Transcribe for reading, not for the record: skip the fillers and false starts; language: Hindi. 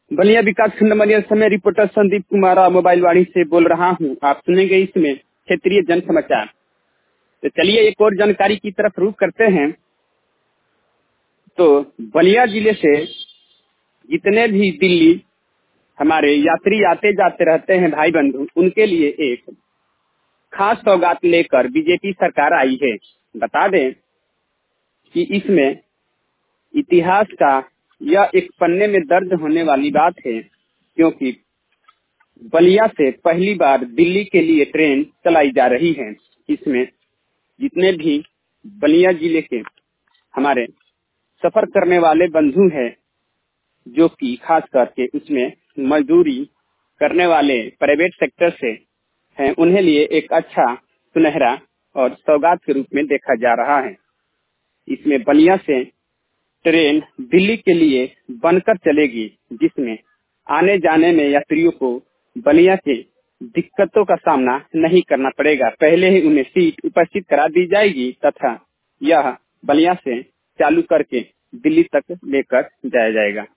बलिया विकास खंड मलिया समय रिपोर्टर संदीप कुमार मोबाइल वाणी से बोल रहा हूं। आप सुनेंगे इसमें क्षेत्रीय जन समाचार। तो चलिए एक और जानकारी की तरफ रुख करते हैं। तो बलिया जिले से जितने भी दिल्ली हमारे यात्री आते जाते रहते हैं भाई बंधु, उनके लिए एक खास सौगात लेकर बीजेपी सरकार आई है। बता दें कि इसमें इतिहास का यह एक पन्ने में दर्ज होने वाली बात है, क्योंकि बलिया से पहली बार दिल्ली के लिए ट्रेन चलाई जा रही है। इसमें जितने भी बलिया जिले के हमारे सफर करने वाले बंधु हैं, जो कि खास करके उसमें मजदूरी करने वाले प्राइवेट सेक्टर से हैं, उन्हें लिए एक अच्छा सुनहरा और सौगात के रूप में देखा जा रहा है। इसमें बलिया से ट्रेन दिल्ली के लिए बनकर चलेगी, जिसमें आने जाने में यात्रियों को बलिया के दिक्कतों का सामना नहीं करना पड़ेगा। पहले ही उन्हें सीट उपस्थित करा दी जाएगी तथा यह बलिया से चालू करके दिल्ली तक लेकर जाया जाएगा।